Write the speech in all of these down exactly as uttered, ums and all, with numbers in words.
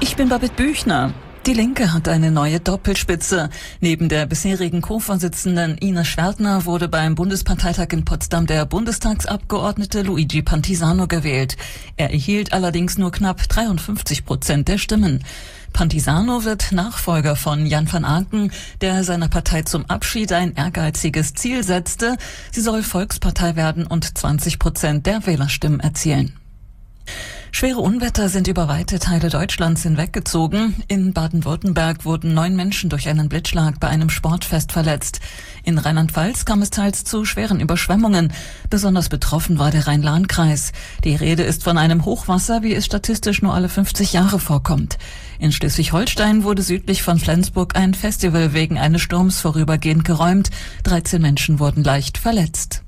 Ich bin Babette Büchner. Die Linke hat eine neue Doppelspitze. Neben der bisherigen Co-Vorsitzenden Ines Schwertner wurde beim Bundesparteitag in Potsdam der Bundestagsabgeordnete Luigi Pantisano gewählt. Er erhielt allerdings nur knapp dreiundfünfzig Prozent der Stimmen. Pantisano wird Nachfolger von Jan van Aken, der seiner Partei zum Abschied ein ehrgeiziges Ziel setzte. Sie soll Volkspartei werden und zwanzig Prozent der Wählerstimmen erzielen. Schwere Unwetter sind über weite Teile Deutschlands hinweggezogen. In Baden-Württemberg wurden neun Menschen durch einen Blitzschlag bei einem Sportfest verletzt. In Rheinland-Pfalz kam es teils zu schweren Überschwemmungen. Besonders betroffen war der Rhein-Lahn-Kreis. Die Rede ist von einem Hochwasser, wie es statistisch nur alle fünfzig Jahre vorkommt. In Schleswig-Holstein wurde südlich von Flensburg ein Festival wegen eines Sturms vorübergehend geräumt. dreizehn Menschen wurden leicht verletzt.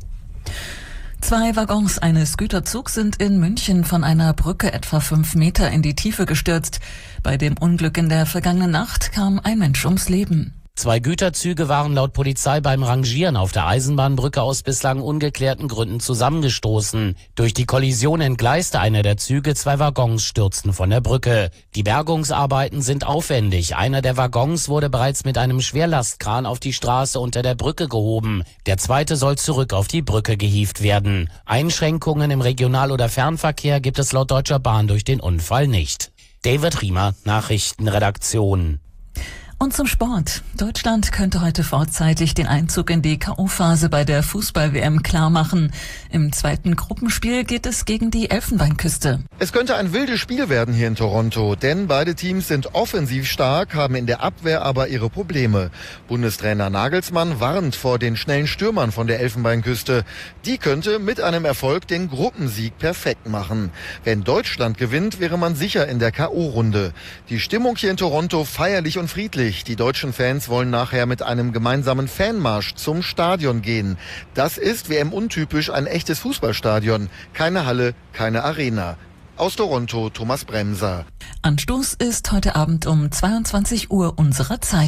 Zwei Waggons eines Güterzugs sind in München von einer Brücke etwa fünf Meter in die Tiefe gestürzt. Bei dem Unglück in der vergangenen Nacht kam ein Mensch ums Leben. Zwei Güterzüge waren laut Polizei beim Rangieren auf der Eisenbahnbrücke aus bislang ungeklärten Gründen zusammengestoßen. Durch die Kollision entgleiste einer der Züge, zwei Waggons stürzten von der Brücke. Die Bergungsarbeiten sind aufwendig. Einer der Waggons wurde bereits mit einem Schwerlastkran auf die Straße unter der Brücke gehoben. Der zweite soll zurück auf die Brücke gehievt werden. Einschränkungen im Regional- oder Fernverkehr gibt es laut Deutscher Bahn durch den Unfall nicht. David Riemer, Nachrichtenredaktion. Und zum Sport. Deutschland könnte heute vorzeitig den Einzug in die K O-Phase bei der Fußball-W M klarmachen. Im zweiten Gruppenspiel geht es gegen die Elfenbeinküste. Es könnte ein wildes Spiel werden hier in Toronto, denn beide Teams sind offensiv stark, haben in der Abwehr aber ihre Probleme. Bundestrainer Nagelsmann warnt vor den schnellen Stürmern von der Elfenbeinküste. Die könnte mit einem Erfolg den Gruppensieg perfekt machen. Wenn Deutschland gewinnt, wäre man sicher in der K O-Runde. Die Stimmung hier in Toronto feierlich und friedlich. Die deutschen Fans wollen nachher mit einem gemeinsamen Fanmarsch zum Stadion gehen. Das ist W M-untypisch ein echtes Fußballstadion. Keine Halle, keine Arena. Aus Toronto, Thomas Bremser. Anstoß ist heute Abend um zweiundzwanzig Uhr unserer Zeit.